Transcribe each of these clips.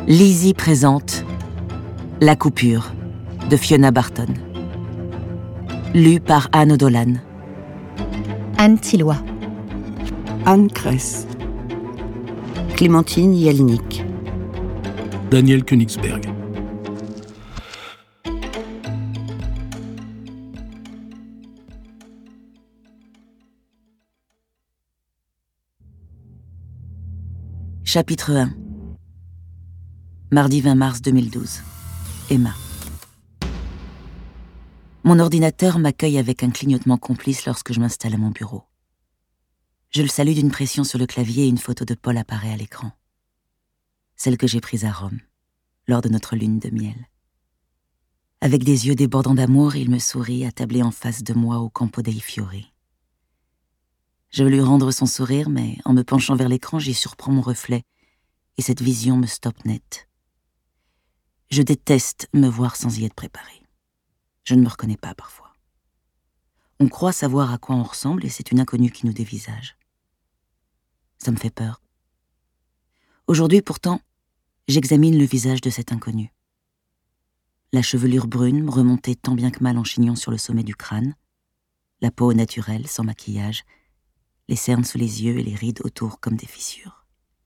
Lizzie présente La coupure de Fiona Barton. Lu par Anne Odolan. Anne Tilloy. Anne Kress. Clémentine Yalnik. Daniel Königsberg. Chapitre 1. Mardi 20 mars 2012. Emma. Mon ordinateur m'accueille avec un clignotement complice lorsque je m'installe à mon bureau. Je le salue d'une pression sur le clavier et une photo de Paul apparaît à l'écran. Celle que j'ai prise à Rome, lors de notre lune de miel. Avec des yeux débordants d'amour, il me sourit, attablé en face de moi au Campo dei Fiori. Je veux lui rendre son sourire, mais en me penchant vers l'écran, j'y surprends mon reflet, et cette vision me stoppe net. Je déteste me voir sans y être préparé. Je ne me reconnais pas parfois. On croit savoir à quoi on ressemble et c'est une inconnue qui nous dévisage. Ça me fait peur. Aujourd'hui, pourtant, j'examine le visage de cet inconnu. La chevelure brune remontait tant bien que mal en chignon sur le sommet du crâne, la peau naturelle, sans maquillage, les cernes sous les yeux et les rides autour comme des fissures.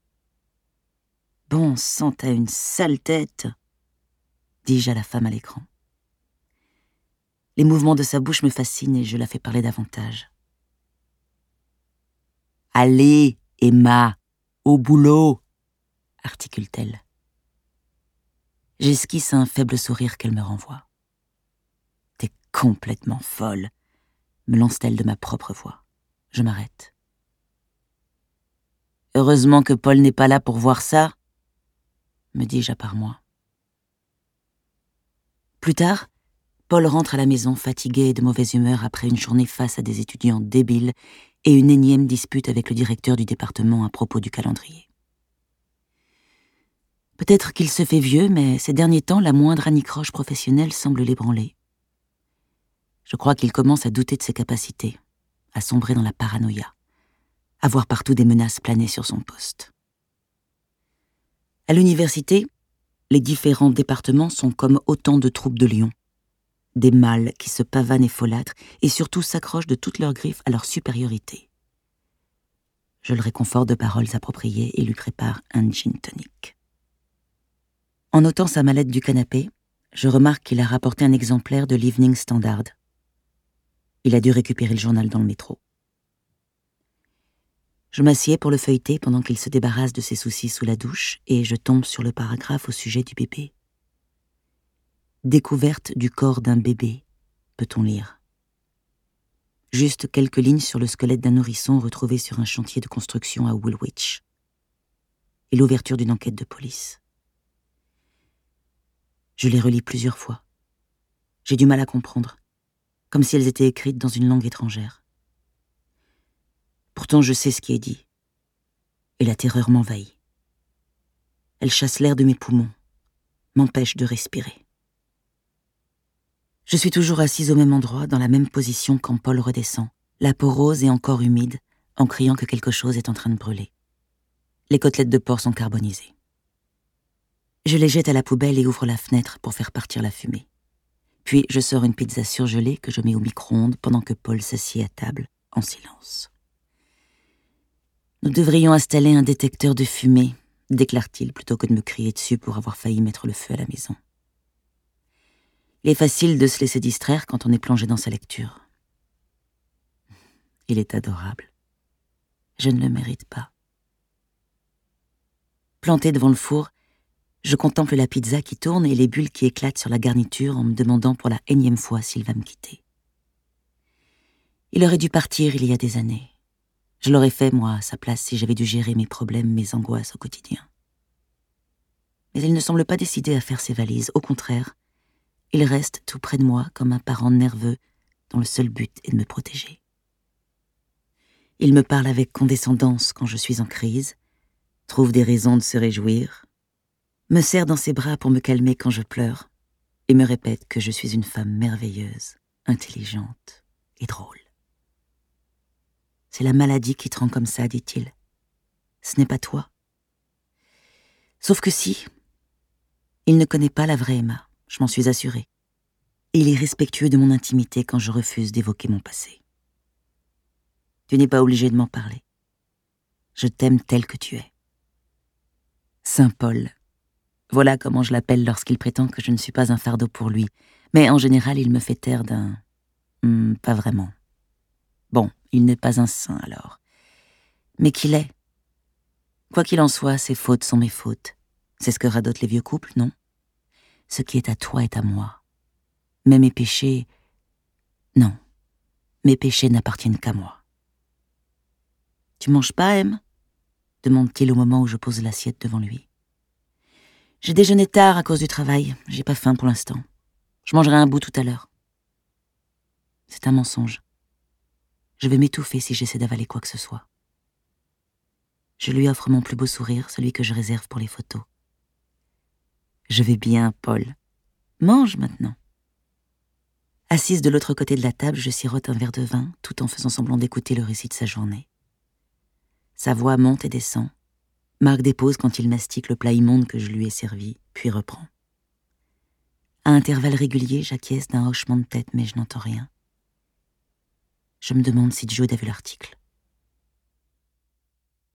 Bon sang, t'as une sale tête, dis-je à la femme à l'écran. Les mouvements de sa bouche me fascinent et je la fais parler davantage. « Allez, Emma, au boulot !» articule-t-elle. J'esquisse un faible sourire qu'elle me renvoie. « T'es complètement folle !» me lance-t-elle de ma propre voix. Je m'arrête. « Heureusement que Paul n'est pas là pour voir ça !» me dis-je à part moi. Plus tard, Paul rentre à la maison fatigué et de mauvaise humeur après une journée face à des étudiants débiles et une énième dispute avec le directeur du département à propos du calendrier. Peut-être qu'il se fait vieux, mais ces derniers temps, la moindre anicroche professionnelle semble l'ébranler. Je crois qu'il commence à douter de ses capacités, à sombrer dans la paranoïa, à voir partout des menaces planer sur son poste. À l'université, les différents départements sont comme autant de troupes de lions. Des mâles qui se pavanent et folâtrent et surtout s'accrochent de toutes leurs griffes à leur supériorité. Je le réconforte de paroles appropriées et lui prépare un gin tonic. En notant sa mallette du canapé, je remarque qu'il a rapporté un exemplaire de l'Evening Standard. Il a dû récupérer le journal dans le métro. Je m'assieds pour le feuilleter pendant qu'il se débarrasse de ses soucis sous la douche et je tombe sur le paragraphe au sujet du bébé. Découverte du corps d'un bébé, peut-on lire. Juste quelques lignes sur le squelette d'un nourrisson retrouvé sur un chantier de construction à Woolwich. Et l'ouverture d'une enquête de police. Je les relis plusieurs fois. J'ai du mal à comprendre, comme si elles étaient écrites dans une langue étrangère. Pourtant, je sais ce qui est dit. Et la terreur m'envahit. Elle chasse l'air de mes poumons, m'empêche de respirer. Je suis toujours assise au même endroit, dans la même position quand Paul redescend, la peau rose et encore humide, en criant que quelque chose est en train de brûler. Les côtelettes de porc sont carbonisées. Je les jette à la poubelle et ouvre la fenêtre pour faire partir la fumée. Puis je sors une pizza surgelée que je mets au micro-ondes pendant que Paul s'assied à table, en silence. Nous devrions installer un détecteur de fumée, déclare-t-il plutôt que de me crier dessus pour avoir failli mettre le feu à la maison. Il est facile de se laisser distraire quand on est plongé dans sa lecture. Il est adorable. Je ne le mérite pas. Planté devant le four, je contemple la pizza qui tourne et les bulles qui éclatent sur la garniture en me demandant pour la énième fois s'il va me quitter. Il aurait dû partir il y a des années. Je l'aurais fait, moi, à sa place, si j'avais dû gérer mes problèmes, mes angoisses au quotidien. Mais il ne semble pas décidé à faire ses valises. Au contraire, il reste tout près de moi comme un parent nerveux dont le seul but est de me protéger. Il me parle avec condescendance quand je suis en crise, trouve des raisons de se réjouir, me serre dans ses bras pour me calmer quand je pleure et me répète que je suis une femme merveilleuse, intelligente et drôle. C'est la maladie qui te rend comme ça, dit-il. Ce n'est pas toi. Sauf que si, Il ne connaît pas la vraie Emma, je m'en suis assurée. Et il est respectueux de mon intimité quand je refuse d'évoquer mon passé. Tu n'es pas obligé de m'en parler. Je t'aime tel que tu es. Saint Paul. Voilà comment je l'appelle lorsqu'il prétend que je ne suis pas un fardeau pour lui. Mais en général, il me fait taire d'un... pas vraiment. Bon, il n'est pas un saint alors. Mais qu'il est. Quoi qu'il en soit, ses fautes sont mes fautes. C'est ce que radotent les vieux couples, non? Ce qui est à toi est à moi. Mais mes péchés... Non. Mes péchés n'appartiennent qu'à moi. Tu manges pas, Em? Demande-t-il au moment où je pose l'assiette devant lui. J'ai déjeuné tard à cause du travail. J'ai pas faim pour l'instant. Je mangerai un bout tout à l'heure. C'est un mensonge. Je vais m'étouffer si j'essaie d'avaler quoi que ce soit. Je lui offre mon plus beau sourire, celui que je réserve pour les photos. Je vais bien, Paul. Mange maintenant. Assise de l'autre côté de la table, je sirote un verre de vin, tout en faisant semblant d'écouter le récit de sa journée. Sa voix monte et descend. Marc dépose quand il mastique le plat immonde que je lui ai servi, puis reprend. À intervalles réguliers, j'acquiesce d'un hochement de tête, mais je n'entends rien. Je me demande si Jude a vu l'article.